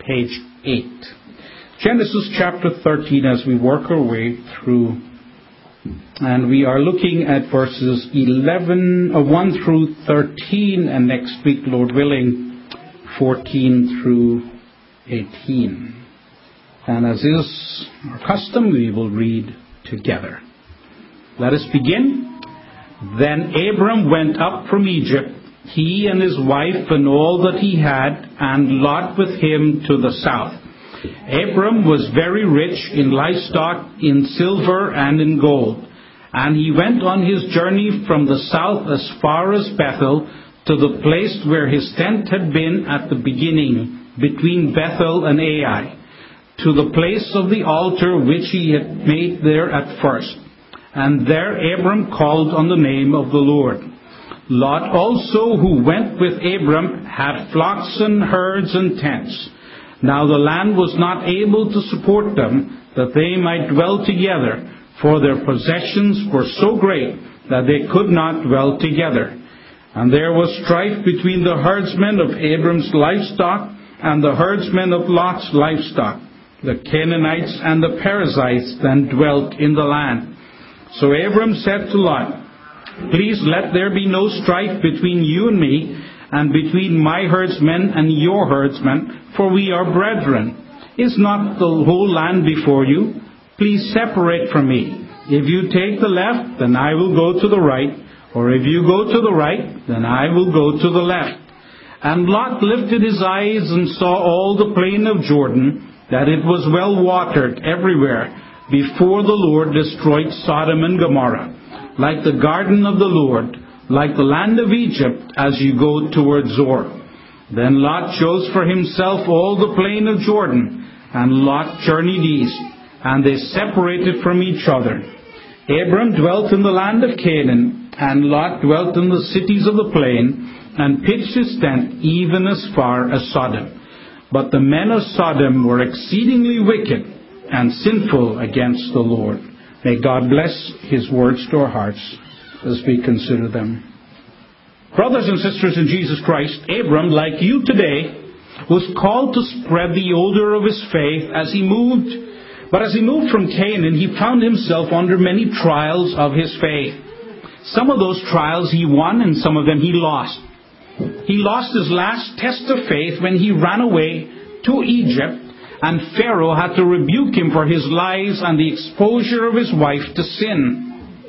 page 8. Genesis chapter 13 as we work our way through. And we are looking at verses 1 through 13, and next week, Lord willing, 14 through 18. And as is our custom, we will read together. Let us begin. Then Abram went up from Egypt, he and his wife and all that he had, and Lot with him to the south. Abram was very rich in livestock, in silver, and in gold. And he went on his journey from the south as far as Bethel, to the place where his tent had been at the beginning, between Bethel and Ai, to the place of the altar which he had made there at first. And there Abram called on the name of the Lord. Lot also, who went with Abram, had flocks and herds and tents. Now the land was not able to support them, that they might dwell together, for their possessions were so great that they could not dwell together. And there was strife between the herdsmen of Abram's livestock and the herdsmen of Lot's livestock. The Canaanites and the Perizzites then dwelt in the land. So Abram said to Lot, "Please let there be no strife between you and me, and between my herdsmen and your herdsmen, for we are brethren. Is not the whole land before you? Please separate from me. If you take the left, then I will go to the right, or if you go to the right, then I will go to the left." And Lot lifted his eyes and saw all the plain of Jordan, that it was well watered everywhere, before the Lord destroyed Sodom and Gomorrah, like the garden of the Lord, like the land of Egypt, as you go toward Zoar. Then Lot chose for himself all the plain of Jordan, and Lot journeyed east, and they separated from each other. Abram dwelt in the land of Canaan, and Lot dwelt in the cities of the plain, and pitched his tent even as far as Sodom. But the men of Sodom were exceedingly wicked and sinful against the Lord. May God bless His words to our hearts as we consider them. Brothers and sisters in Jesus Christ, Abram, like you today, was called to spread the odor of his faith as he moved. But as he moved from Canaan, he found himself under many trials of his faith. Some of those trials he won, and some of them he lost. He lost his last test of faith when he ran away to Egypt, and Pharaoh had to rebuke him for his lies and the exposure of his wife to sin.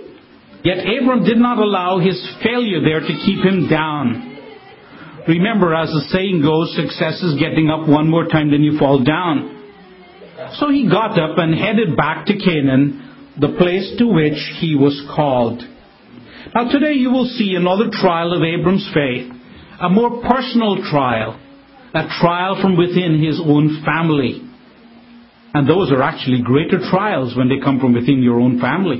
Yet Abram did not allow his failure there to keep him down. Remember, as the saying goes, success is getting up one more time than you fall down. So he got up and headed back to Canaan, the place to which he was called. Now today you will see another trial of Abram's faith, a more personal trial, a trial from within his own family. And those are actually greater trials when they come from within your own family.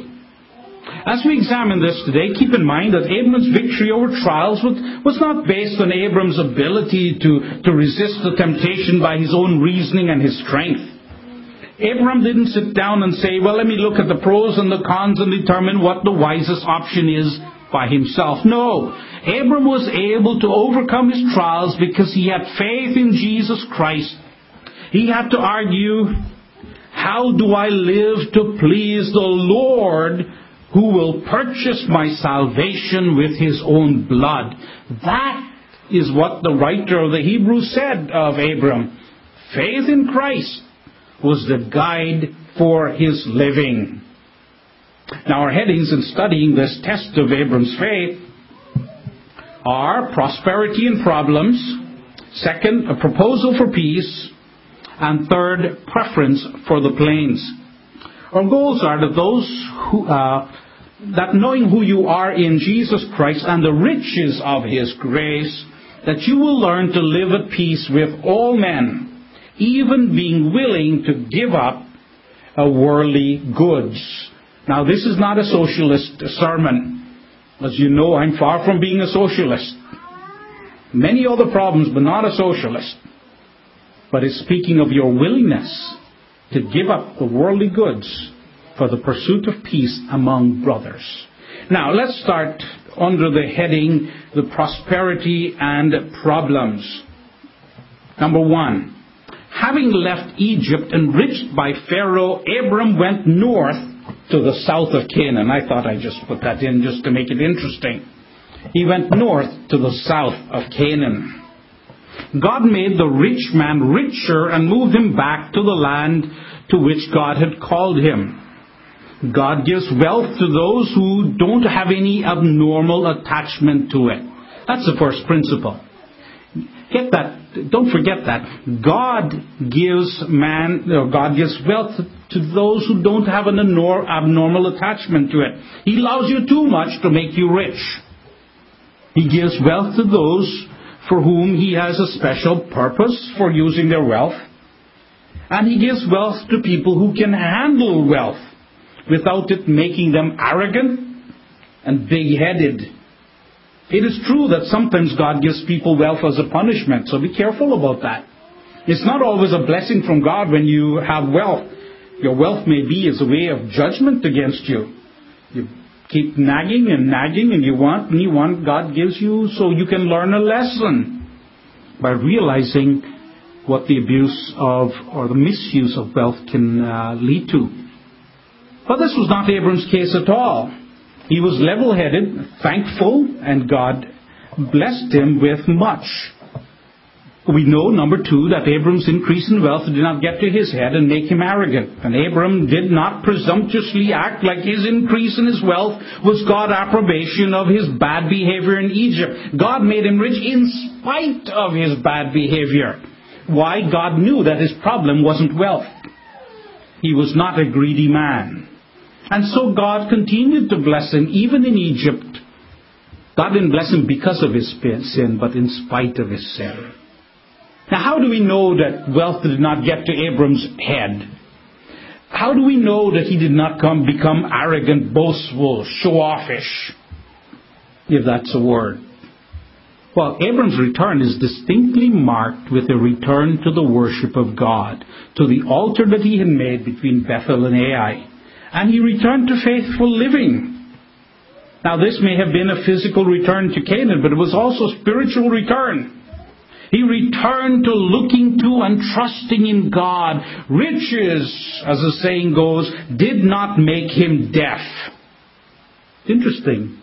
As we examine this today, keep in mind that Abram's victory over trials was not based on Abram's ability to resist the temptation by his own reasoning and his strength. Abram didn't sit down and say, well, let me look at the pros and the cons and determine what the wisest option is by himself. No, Abram was able to overcome his trials because he had faith in Jesus Christ. He had to argue, how do I live to please the Lord, who will purchase my salvation with His own blood? That is what the writer of the Hebrews said of Abram. Faith in Christ was the guide for his living. Now our headings in studying this test of Abram's faith are prosperity and problems, second, a proposal for peace, and third, preference for the plains. Our goals are that knowing who you are in Jesus Christ and the riches of His grace, that you will learn to live at peace with all men, even being willing to give up worldly goods. Now, this is not a socialist sermon. As you know, I'm far from being a socialist. Many other problems, but not a socialist. But it's speaking of your willingness to give up the worldly goods for the pursuit of peace among brothers. Now, let's start under the heading, the prosperity and problems. Number one, having left Egypt, enriched by Pharaoh, Abram went north to the south of Canaan. I thought I'd just put that in just to make it interesting. He went north to the south of Canaan. God made the rich man richer and moved him back to the land to which God had called him. God gives wealth to those who don't have any abnormal attachment to it. That's the first principle. Get that. Don't forget that. God gives wealth to those who don't have an abnormal attachment to it. He loves you too much to make you rich. He gives wealth to those for whom He has a special purpose for using their wealth. And He gives wealth to people who can handle wealth without it making them arrogant and big-headed. It is true that sometimes God gives people wealth as a punishment, so be careful about that. It's not always a blessing from God when you have wealth. Your wealth may be as a way of judgment against you. You keep nagging and you want, God gives you so you can learn a lesson by realizing what the abuse of or the misuse of wealth can lead to. But this was not Abram's case at all. He was level-headed, thankful, and God blessed him with much. We know, number two, that Abram's increase in wealth did not get to his head and make him arrogant. And Abram did not presumptuously act like his increase in his wealth was God's approbation of his bad behavior in Egypt. God made him rich in spite of his bad behavior. Why? God knew that his problem wasn't wealth. He was not a greedy man. And so God continued to bless him even in Egypt. God didn't bless him because of his sin, but in spite of his sin. Now, how do we know that wealth did not get to Abram's head? How do we know that he did not become arrogant, boastful, show-offish, if that's a word? Well, Abram's return is distinctly marked with a return to the worship of God, to the altar that he had made between Bethel and Ai. And he returned to faithful living. Now, this may have been a physical return to Canaan, but it was also a spiritual return. He returned to looking to and trusting in God. Riches, as the saying goes, did not make him deaf. Interesting.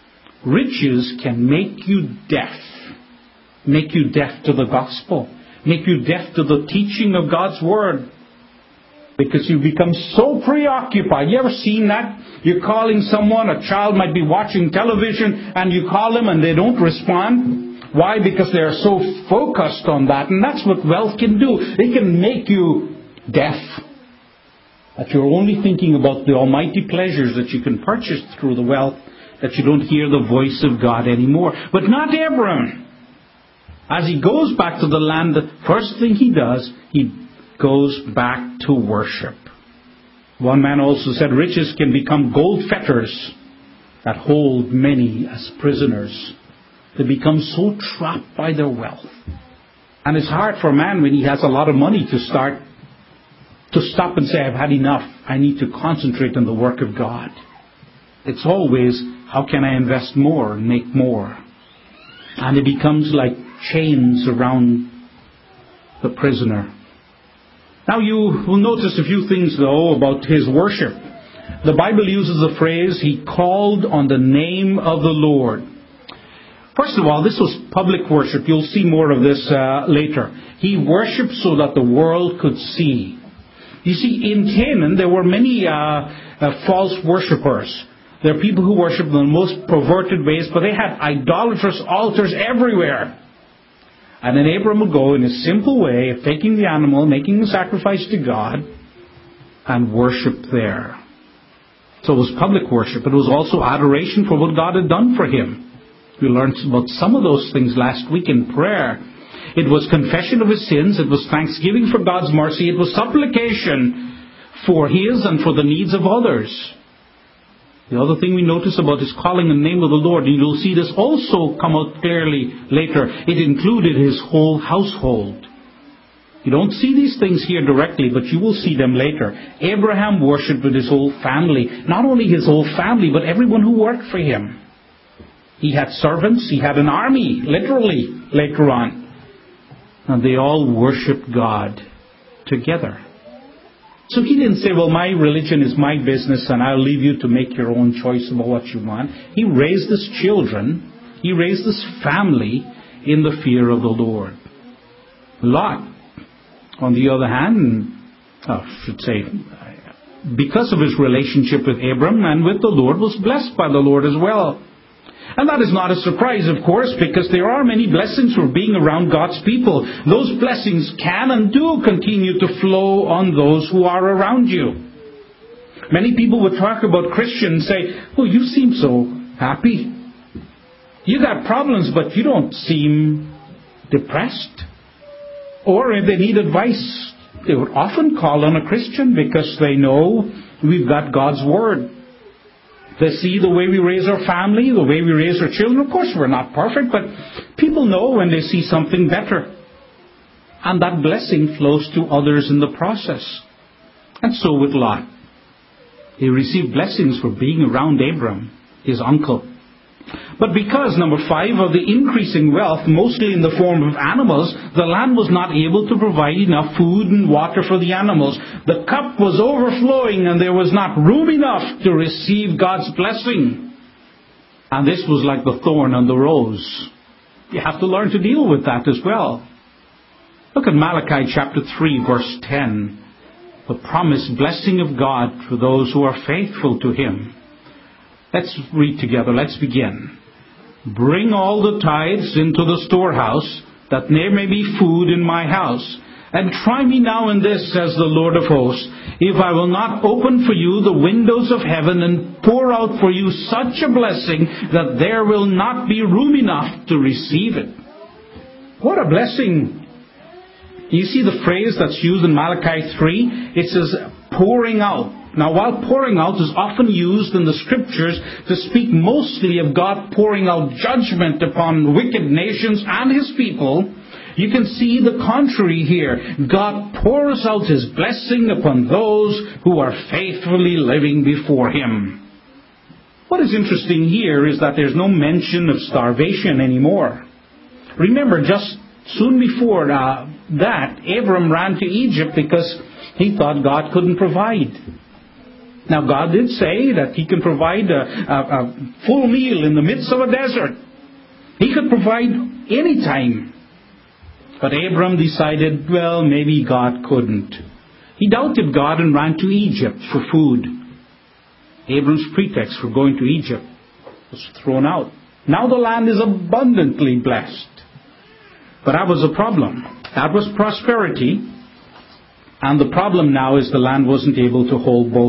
Riches can make you deaf. Make you deaf to the gospel. Make you deaf to the teaching of God's word. Because you become so preoccupied. You ever seen that? You're calling someone, a child might be watching television, and you call them and they don't respond. Why? Because they are so focused on that. And that's what wealth can do. It can make you deaf. That you're only thinking about the almighty pleasures that you can purchase through the wealth, that you don't hear the voice of God anymore. But not Abram. As he goes back to the land, the first thing he does, he goes back to worship. One man also said riches can become gold fetters that hold many as prisoners. They become so trapped by their wealth. And it's hard for a man when he has a lot of money to stop and say, I've had enough. I need to concentrate on the work of God. It's always, how can I invest more and make more? And it becomes like chains around the prisoner. Now you will notice a few things, though, about his worship. The Bible uses the phrase, he called on the name of the Lord. First of all, this was public worship. You'll see more of this later. He worshipped so that the world could see. You see, in Canaan, there were many false worshippers. There are people who worship in the most perverted ways, but they had idolatrous altars everywhere. And then Abram would go in a simple way of taking the animal, making the sacrifice to God, and worship there. So it was public worship. It was also adoration for what God had done for him. We learned about some of those things last week in prayer. It was confession of his sins. It was thanksgiving for God's mercy. It was supplication for his and for the needs of others. The other thing we notice about his calling in the name of the Lord, and you'll see this also come out clearly later, it included his whole household. You don't see these things here directly, but you will see them later. Abraham worshipped with his whole family. Not only his whole family, but everyone who worked for him. He had servants. He had an army, literally, later on. And they all worshipped God. together. So he didn't say, well, my religion is my business and I'll leave you to make your own choice about what you want. He raised his children, he raised his family in the fear of the Lord. Lot, on the other hand, because of his relationship with Abram and with the Lord, was blessed by the Lord as well. And that is not a surprise, of course, because there are many blessings for being around God's people. Those blessings can and do continue to flow on those who are around you. Many people would talk about Christians and say, oh, you seem so happy. You got problems, but you don't seem depressed. Or if they need advice, they would often call on a Christian because they know we've got God's Word. They see the way we raise our family, the way we raise our children. Of course, we're not perfect, but people know when they see something better. And that blessing flows to others in the process. And so with Lot. He received blessings for being around Abram, his uncle. But because, number 5, of the increasing wealth, mostly in the form of animals, the land was not able to provide enough food and water for the animals. The cup was overflowing and there was not room enough to receive God's blessing. And this was like the thorn on the rose. You have to learn to deal with that as well. Look at Malachi chapter 3, verse 10. The promised blessing of God for those who are faithful to Him. Let's read together. Let's begin. Bring all the tithes into the storehouse, that there may be food in my house. And try me now in this, says the Lord of hosts, if I will not open for you the windows of heaven and pour out for you such a blessing that there will not be room enough to receive it. What a blessing! You see the phrase that's used in Malachi 3? It says, pouring out. Now, while pouring out is often used in the Scriptures to speak mostly of God pouring out judgment upon wicked nations and His people, you can see the contrary here. God pours out His blessing upon those who are faithfully living before Him. What is interesting here is that there's no mention of starvation anymore. Remember, just soon before that, Abram ran to Egypt because he thought God couldn't provide. Now, God did say that He can provide a full meal in the midst of a desert. He could provide any time. But Abram decided, well, maybe God couldn't. He doubted God and ran to Egypt for food. Abram's pretext for going to Egypt was thrown out. Now the land is abundantly blessed. But that was a problem. That was prosperity. And the problem now is the land wasn't able to hold both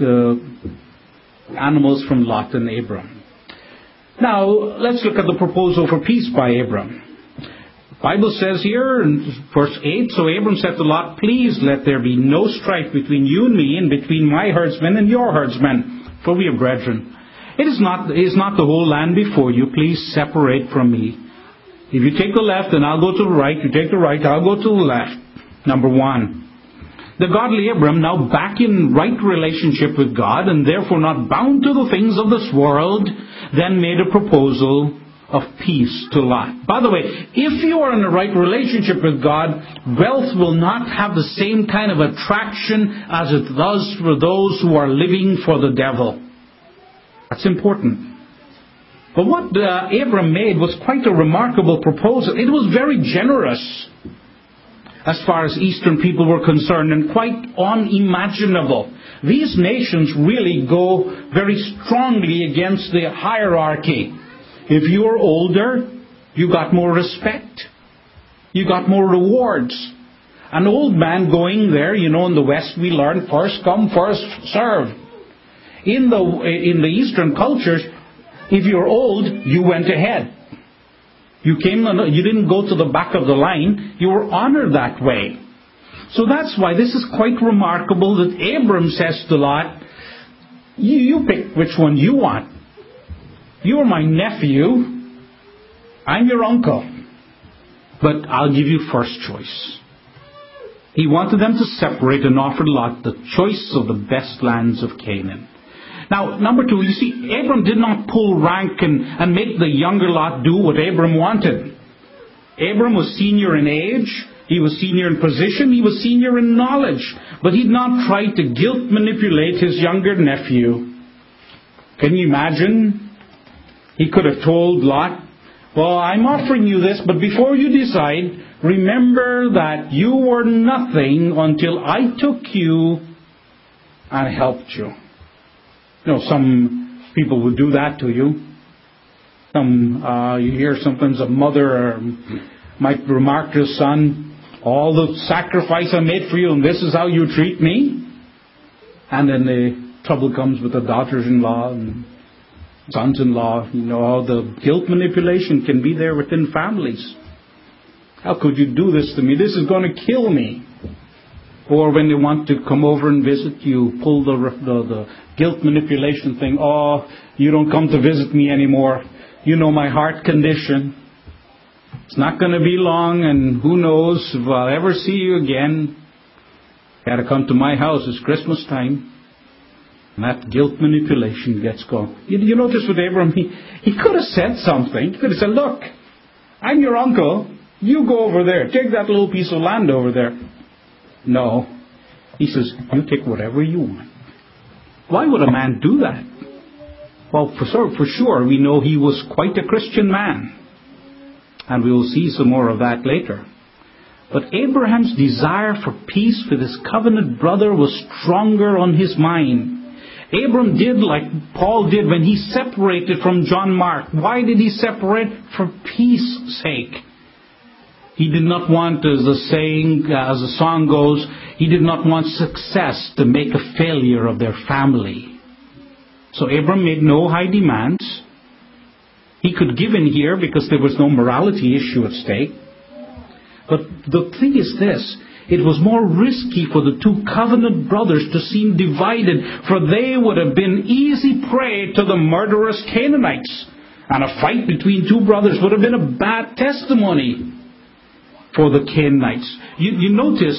animals from Lot and Abram. Now, let's look at the proposal for peace by Abram. The Bible says here in verse 8, so Abram said to Lot, please let there be no strife between you and me and between my herdsmen and your herdsmen, for we are brethren. It is not the whole land before you. Please separate from me. If you take the left, then I'll go to the right. You take the right, I'll go to the left. Number 1. The godly Abram, now back in right relationship with God and therefore not bound to the things of this world, then made a proposal of peace to Lot. By the way, if you are in a right relationship with God, wealth will not have the same kind of attraction as it does for those who are living for the devil. That's important. But what Abram made was quite a remarkable proposal. It was very generous as far as Eastern people were concerned, and quite unimaginable. These nations really go very strongly against the hierarchy. If you're older, you got more respect. You got more rewards. An old man going there, in the West we learn first come, first serve. In the Eastern cultures, if you're old, you went ahead. You didn't go to the back of the line. You were honored that way. So that's why this is quite remarkable that Abram says to Lot, you pick which one you want. You're my nephew. I'm your uncle. But I'll give you first choice. He wanted them to separate and offered Lot the choice of the best lands of Canaan. Now, number 2, you see, Abram did not pull rank and make the younger Lot do what Abram wanted. Abram was senior in age, He was senior in position. He was senior in knowledge. But he did not try to guilt manipulate his younger nephew. Can you imagine? He could have told Lot, well, I'm offering you this, but before you decide, remember that you were nothing until I took you and helped you. You know, some people would do that to you. You hear sometimes a mother might remark to his son, all the sacrifice I made for you, and this is how you treat me? And then the trouble comes with the daughters-in-law and sons-in-law. You know, the guilt manipulation can be there within families. How could you do this to me? This is going to kill me. Or when they want to come over and visit you, pull the guilt manipulation thing. Oh, you don't come to visit me anymore. You know my heart condition. It's not going to be long, and who knows if I'll ever see you again. Got to come to my house. It's Christmas time. And that guilt manipulation gets going. You notice with Abram, he could have said something. He could have said, look, I'm your uncle. You go over there. Take that little piece of land over there. No. He says, you take whatever you want. Why would a man do that? Well, for sure, we know he was quite a Christian man. And we will see some more of that later. But Abraham's desire for peace with his covenant brother was stronger on his mind. Abram did like Paul did when he separated from John Mark. Why did he separate? For peace sake. He did not want, as the song goes, he did not want success to make a failure of their family. So Abram made no high demands. He could give in here because there was no morality issue at stake. But the thing is this, it was more risky for the two covenant brothers to seem divided, for they would have been easy prey to the murderous Canaanites. And a fight between two brothers would have been a bad testimony for the Canaanites. You notice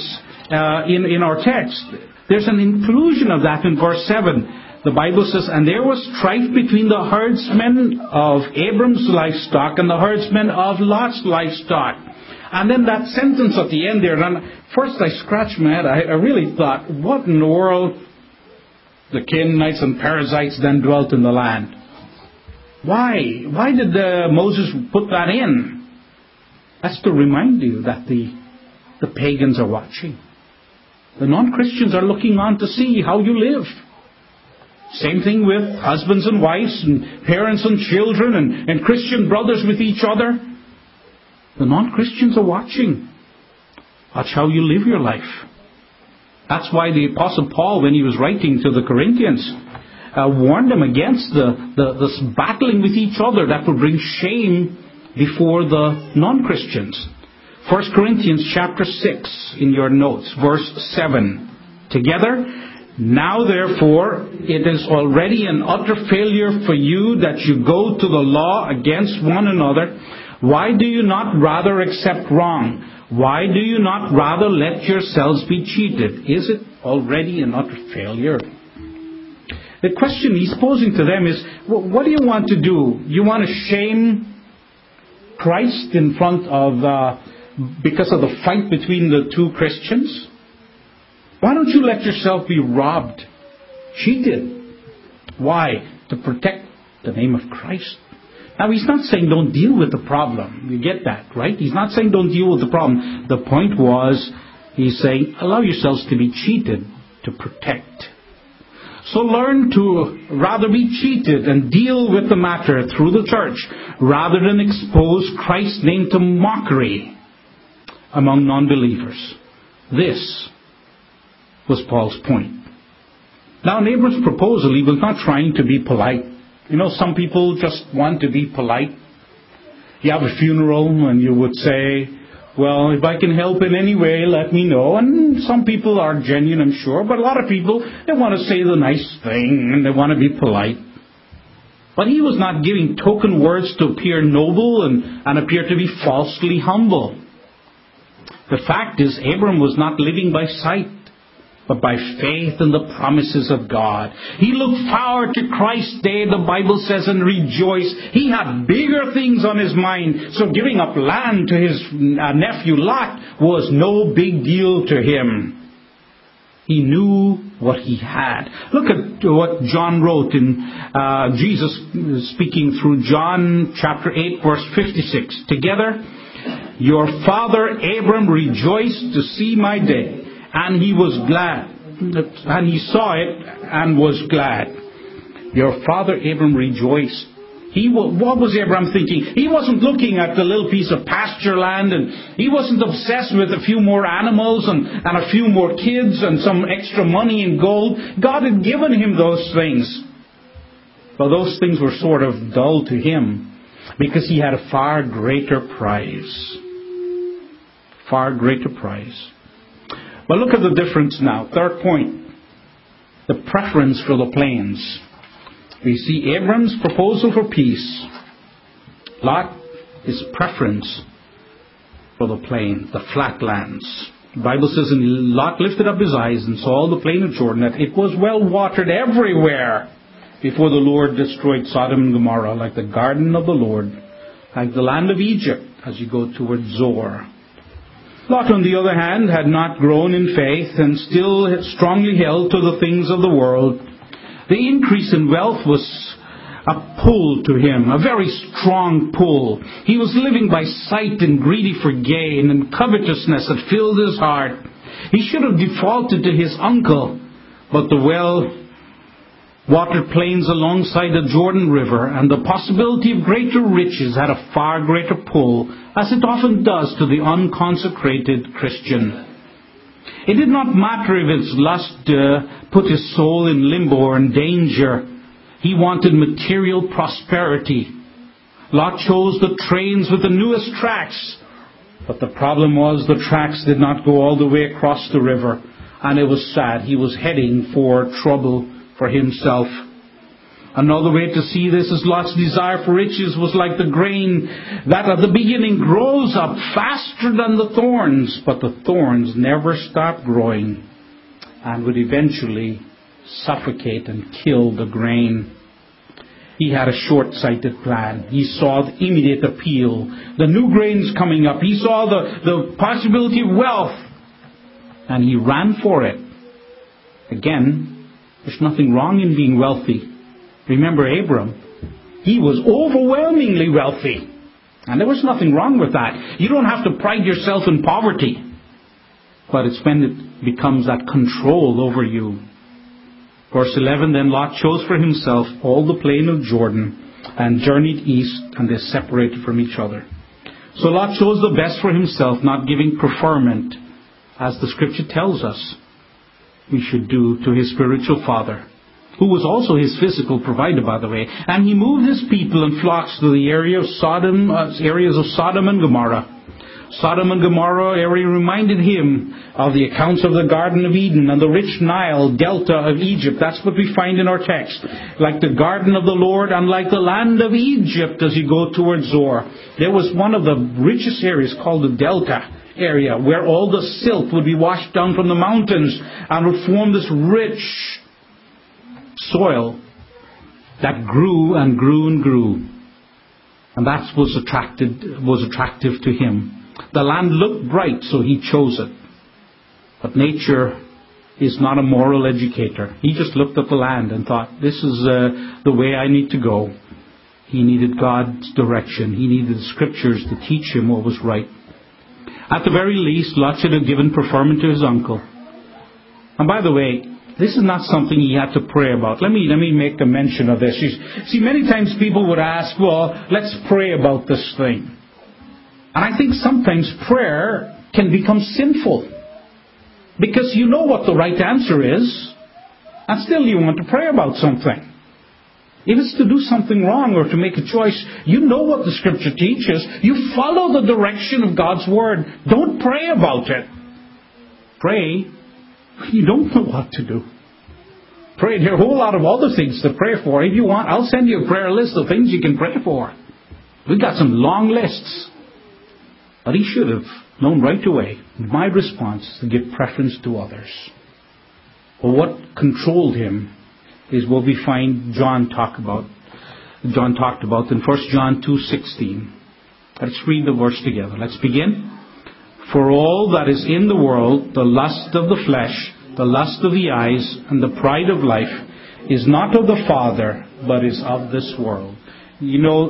in our text, there's an inclusion of that in verse 7. The Bible says, and there was strife between the herdsmen of Abram's livestock and the herdsmen of Lot's livestock. And then that sentence at the end there, and first I scratched my head. I really thought, what in the world? The Canaanites and Perizzites then dwelt in the land. Why? Why did Moses put that in? That's to remind you that the pagans are watching. The non-Christians are looking on to see how you live. Same thing with husbands and wives and parents and children and Christian brothers with each other. The non-Christians are watching. Watch how you live your life. That's why the Apostle Paul, when he was writing to the Corinthians, warned them against this battling with each other that would bring shame before the non-Christians. 1 Corinthians chapter 6 in your notes, verse 7. Together, now therefore, it is already an utter failure for you that you go to the law against one another. Why do you not rather accept wrong? Why do you not rather let yourselves be cheated? Is it already an utter failure? The question he's posing to them is, what do you want to do? You want to shame Christ in front of, because of the fight between the two Christians? Why don't you let yourself be robbed, cheated? Why? To protect the name of Christ. Now, he's not saying don't deal with the problem. You get that, right? He's not saying don't deal with the problem. The point was, he's saying allow yourselves to be cheated to protect. So learn to rather be cheated and deal with the matter through the church rather than expose Christ's name to mockery among non-believers. This was Paul's point. Now, in Abram's proposal, he was not trying to be polite. You know, some people just want to be polite. You have a funeral and you would say, well, if I can help in any way, let me know. And some people are genuine, I'm sure. But a lot of people, they want to say the nice thing and they want to be polite. But he was not giving token words to appear noble and appear to be falsely humble. The fact is, Abram was not living by sight. but by faith in the promises of God. He looked forward to Christ's day, the Bible says, and rejoiced. He had bigger things on his mind, so giving up land to his nephew Lot was no big deal to him. He knew what he had. Look at what John wrote in Jesus speaking through John chapter 8, verse 56. Together, your father Abram rejoiced to see my day, and he was glad. And he saw it and was glad. Your father Abram rejoiced. What was Abraham thinking? He wasn't looking at the little piece of pasture land, and he wasn't obsessed with a few more animals and a few more kids and some extra money and gold. God had given him those things. But those things were sort of dull to him because he had a far greater prize. Far greater prize. But look at the difference now. Third point. The preference for the plains. We see Abram's proposal for peace. Lot, his preference for the plain, the flatlands. The Bible says, and Lot lifted up his eyes and saw all the plain of Jordan, that it was well watered everywhere before the Lord destroyed Sodom and Gomorrah, like the garden of the Lord, like the land of Egypt, as you go toward Zoar. Lot, on the other hand, had not grown in faith and still strongly held to the things of the world. The increase in wealth was a pull to him, a very strong pull. He was living by sight and greedy for gain, and covetousness had filled his heart. He should have defaulted to his uncle, but the well-watered plains alongside the Jordan River and the possibility of greater riches had a far greater pull, as it often does to the unconsecrated Christian. It did not matter if his lust put his soul in limbo or in danger. He wanted material prosperity. Lot chose the trains with the newest tracks. But the problem was the tracks did not go all the way across the river. And it was sad. He was heading for trouble for himself. Another way to see this is Lot's desire for riches was like the grain that at the beginning grows up faster than the thorns, but the thorns never stop growing and would eventually suffocate and kill the grain. He had a short-sighted plan. He saw the immediate appeal, the new grains coming up. He saw the possibility of wealth, and he ran for it. Again, there's nothing wrong in being wealthy. Remember Abram, he was overwhelmingly wealthy. And there was nothing wrong with that. You don't have to pride yourself in poverty. But it's when it becomes that control over you. Verse 11, then Lot chose for himself all the plain of Jordan and journeyed east, and they separated from each other. So Lot chose the best for himself, not giving preferment, as the scripture tells us we should do, to his spiritual father, who was also his physical provider, by the way. And he moved his people and flocks to the areas of Sodom and Gomorrah. Sodom and Gomorrah area reminded him of the accounts of the Garden of Eden and the rich Nile delta of Egypt. That's what we find in our text. Like the garden of the Lord and like the land of Egypt as you go towards Zoar. There was one of the richest areas called the delta area, where all the silt would be washed down from the mountains and would form this rich soil that grew and grew and grew. And that was attractive to him. The land looked bright, so he chose it. But nature is not a moral educator. He just looked at the land and thought, this is the way I need to go. He needed God's direction. He needed the scriptures to teach him what was right. At the very least, Lot should have given preferment to his uncle. And by the way, this is not something he had to pray about. Let me make a mention of this. See, many times people would ask, well, let's pray about this thing. And I think sometimes prayer can become sinful. Because you know what the right answer is, and still you want to pray about something. If it's to do something wrong or to make a choice, you know what the scripture teaches. You follow the direction of God's word. Don't pray about it. Pray. You don't know what to do. Pray. There are a whole lot of other things to pray for. If you want, I'll send you a prayer list of things you can pray for. We've got some long lists. But he should have known right away, my response is to give preference to others. But what controlled him is what we find John talked about in 1 John 2:16. Let's read the verse together. Let's begin. For all that is in the world, the lust of the flesh, the lust of the eyes, and the pride of life, is not of the Father, but is of this world. You know,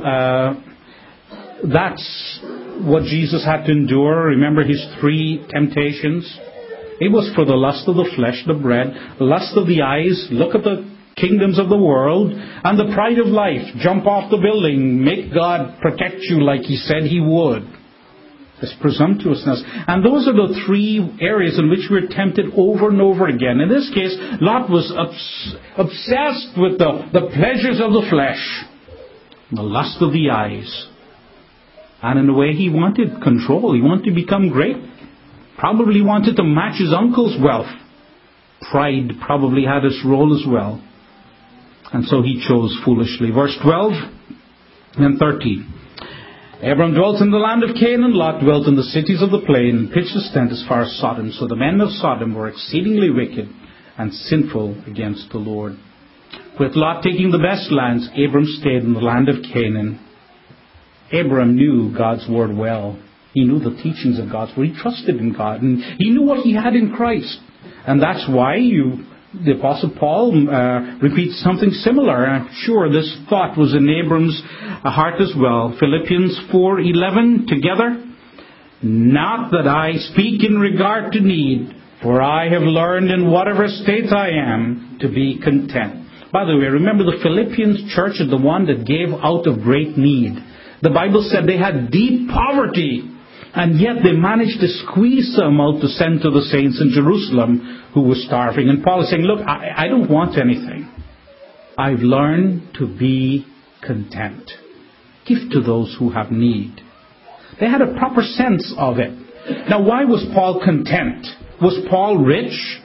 that's what Jesus had to endure. Remember his 3 temptations? It was for the lust of the flesh, the bread, the lust of the eyes, look at the kingdoms of the world, and the pride of life, jump off the building, make God protect you like he said he would. This presumptuousness. And those are the 3 areas in which we're tempted over and over again. In this case, Lot was obsessed with the pleasures of the flesh, the lust of the eyes. And in a way, he wanted control. He wanted to become great. Probably wanted to match his uncle's wealth. Pride probably had its role as well. And so he chose foolishly. Verse 12 and 13. Abram dwelt in the land of Canaan, Lot dwelt in the cities of the plain, and pitched his tent as far as Sodom. So the men of Sodom were exceedingly wicked and sinful against the Lord. With Lot taking the best lands, Abram stayed in the land of Canaan. Abram knew God's word well. He knew the teachings of God's word. He trusted in God, and he knew what he had in Christ. And that's why the Apostle Paul repeats something similar. I'm sure this thought was in Abram's heart as well. Philippians 4:11 together. Not that I speak in regard to need, for I have learned in whatever state I am to be content. By the way, remember the Philippians church is the one that gave out of great need. The Bible said they had deep poverty, and yet they managed to squeeze some out to send to the saints in Jerusalem who were starving. And Paul is saying, look, I don't want anything. I've learned to be content. Give to those who have need. They had a proper sense of it. Now, why was Paul content? Was Paul rich?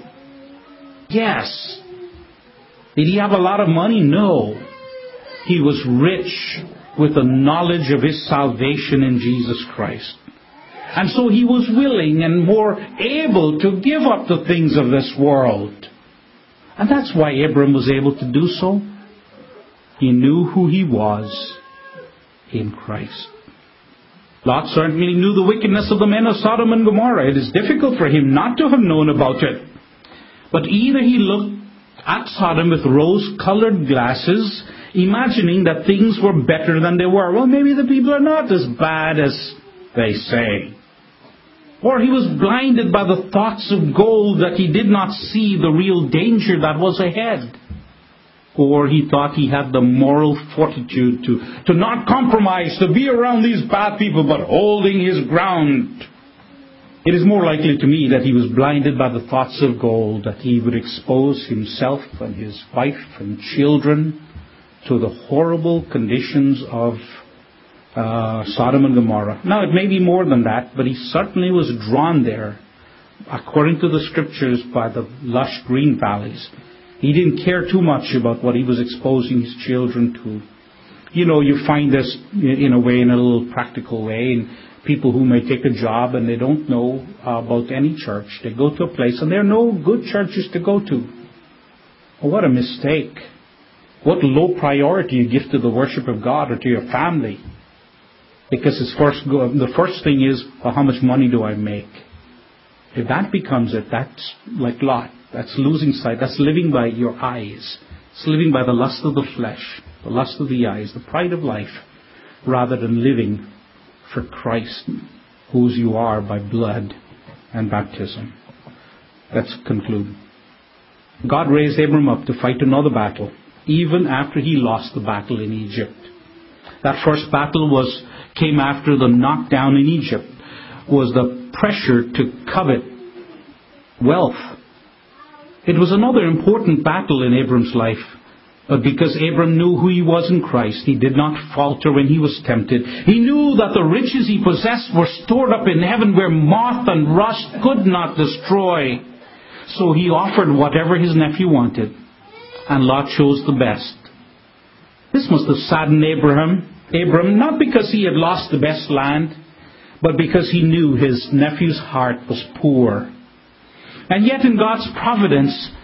Yes. Did he have a lot of money? No. He was rich with the knowledge of his salvation in Jesus Christ. And so he was willing and more able to give up the things of this world. And that's why Abram was able to do so. He knew who he was in Christ. Lot certainly knew the wickedness of the men of Sodom and Gomorrah. It is difficult for him not to have known about it. But either he looked at Sodom with rose-colored glasses, imagining that things were better than they were. Well, maybe the people are not as bad as they say. Or he was blinded by the thoughts of gold that he did not see the real danger that was ahead. Or he thought he had the moral fortitude to not compromise, to be around these bad people, but holding his ground. It is more likely to me that he was blinded by the thoughts of gold, that he would expose himself and his wife and children to the horrible conditions of Sodom and Gomorrah. Now, it may be more than that, but he certainly was drawn there, according to the Scriptures, by the lush green valleys. He didn't care too much about what he was exposing his children to. You know, you find this in a way, in a little practical way, in people who may take a job and they don't know about any church. They go to a place and there are no good churches to go to. Well, what a mistake. What low priority you give to the worship of God or to your family. Because the first thing is, well, how much money do I make? If that becomes it, that's like Lot. That's losing sight. That's living by your eyes. It's living by the lust of the flesh, the lust of the eyes, the pride of life, rather than living for Christ, whose you are by blood and baptism. Let's conclude. God raised Abram up to fight another battle, even after he lost the battle in Egypt. That first battle came after the knockdown in Egypt, was the pressure to covet wealth. It was another important battle in Abram's life. But because Abram knew who he was in Christ, he did not falter when he was tempted. He knew that the riches he possessed were stored up in heaven where moth and rust could not destroy. So he offered whatever his nephew wanted. And Lot chose the best. This must have saddened Abram, not because he had lost the best land, but because he knew his nephew's heart was poor. And yet in God's providence,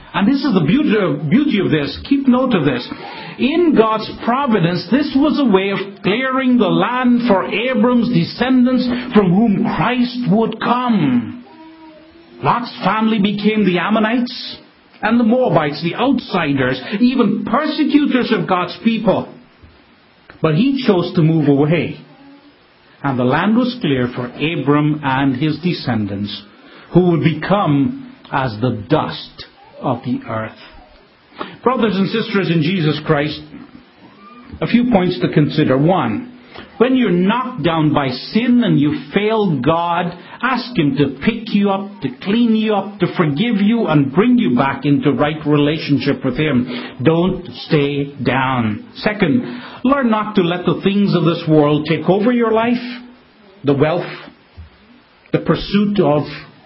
And this is the beauty of this. Keep note of this. In God's providence, this was a way of clearing the land for Abram's descendants from whom Christ would come. Lot's family became the Ammonites and the Moabites, the outsiders, even persecutors of God's people. But he chose to move away. And the land was cleared for Abram and his descendants, who would become as the dust of the earth. Brothers and sisters in Jesus Christ, a few points to consider. One, when you're knocked down by sin and you fail God, ask Him to pick you up, to clean you up, to forgive you and bring you back into right relationship with Him. Don't stay down. Second, learn not to let the things of this world take over your life. The wealth, the pursuit of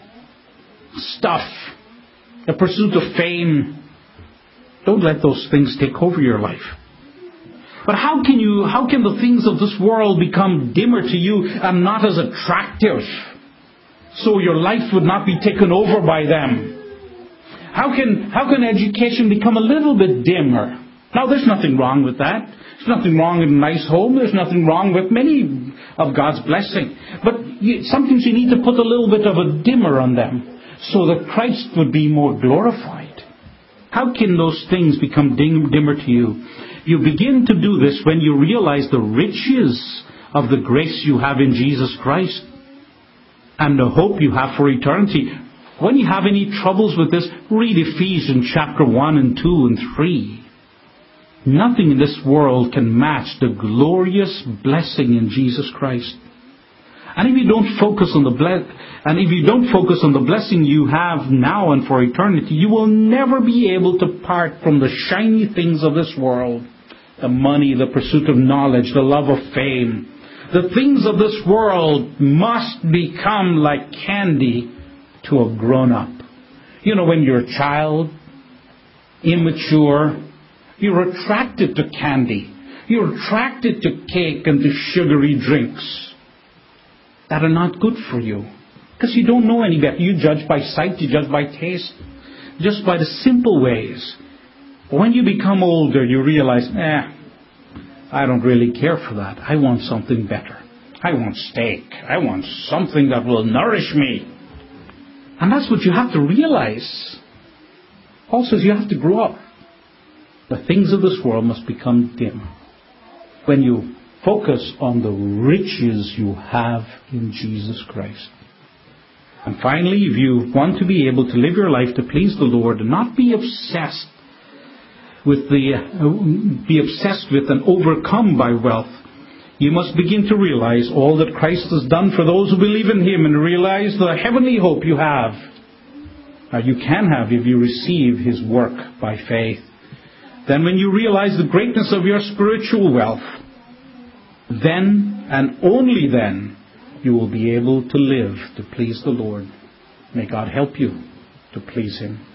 stuff, the pursuit of fame. Don't let those things take over your life. But how can the things of this world become dimmer to you and not as attractive, so your life would not be taken over by them? How can education become a little bit dimmer? Now, there's nothing wrong with that. There's nothing wrong with a nice home. There's nothing wrong with many of God's blessing. But sometimes you need to put a little bit of a dimmer on them so that Christ would be more glorified. How can those things become dimmer to you? You begin to do this when you realize the riches of the grace you have in Jesus Christ and the hope you have for eternity. When you have any troubles with this, read Ephesians chapter 1 and 2 and 3. Nothing in this world can match the glorious blessing in Jesus Christ. And if you don't focus on the blessing you have now and for eternity, you will never be able to part from the shiny things of this world. The money, the pursuit of knowledge, the love of fame. The things of this world must become like candy to a grown-up. You know, when you're a child, immature, you're attracted to candy. You're attracted to cake and to sugary drinks that are not good for you. Because you don't know any better. You judge by sight, you judge by taste, just by the simple ways. But when you become older, you realize, I don't really care for that. I want something better. I want steak. I want something that will nourish me. And that's what you have to realize. Also, you have to grow up. The things of this world must become dim when you focus on the riches you have in Jesus Christ. And finally, if you want to be able to live your life to please the Lord and not be obsessed with and overcome by wealth, you must begin to realize all that Christ has done for those who believe in Him and realize the heavenly hope you have. You can have if you receive His work by faith. Then when you realize the greatness of your spiritual wealth, then and only then you will be able to live to please the Lord. May God help you to please Him.